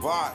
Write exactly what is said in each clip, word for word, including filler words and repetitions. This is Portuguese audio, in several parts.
Vai.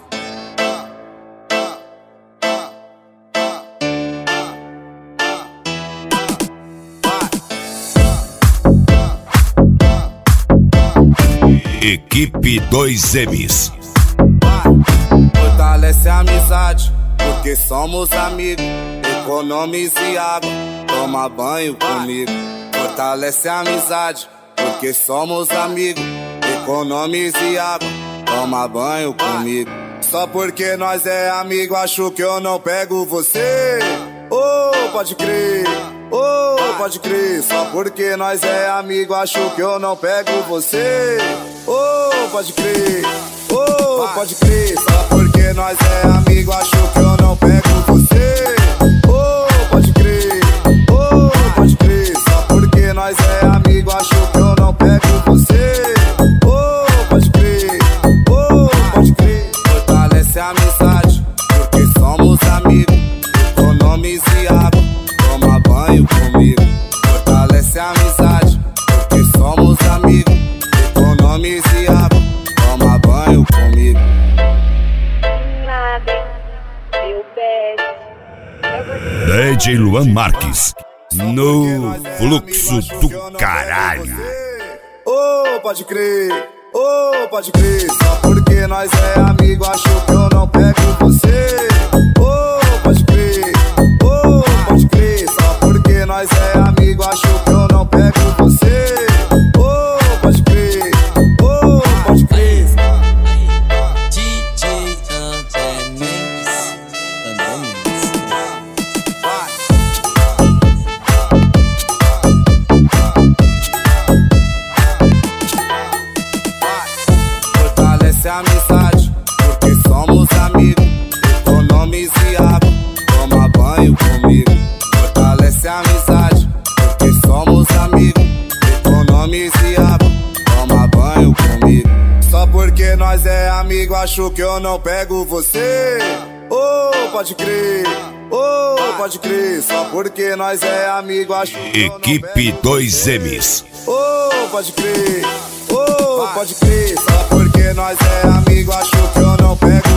Equipe dois M's. Fortalece a amizade, porque somos amigos. Economize água, toma banho comigo. Fortalece a amizade, porque somos amigos. Economize água, toma banho comigo. Só porque nós é amigo, acho que eu não pego você. Oh, pode crer, oh, pode crer. Só porque nós é amigo, acho que eu não pego você. Oh, pode crer, oh, pode crer. Só porque nós é amigo, acho que eu não pego você. Oh, pode crer, oh, pode crer. Só porque nós é amigo, acho que eu não pego você. Oh, pode crer, oh, pode crer. Fortalece a amizade, porque somos amigos. Economize água, toma banho comigo. Fortalece a amizade, porque somos amigos. Economize água, toma banho comigo. D J Luan Marques, no fluxo do caralho. Oh, pode crer, oh, pode crer. Só porque nós é amigo, acho que eu não pego você. Oh, pode crer, oh, pode crer. Só porque nós é amigo, acho que eu não pego você. Oh, pode crer, oh, pode crer. D J André Mendes, André Mendes. Fortalece a amizade, porque somos amigos. Economize água, toma banho comigo. Fortalece a amizade, porque somos amigos. Economize água, toma banho comigo. Só porque nós é amigo, acho que eu não pego você. Oh, pode crer, oh, pode crer. Só porque nós é amigo, acho que eu não Equipe pego dois você. M's. Oh, pode crer, oh, pode crer. Só porque nós é amigo, acho que eu não pego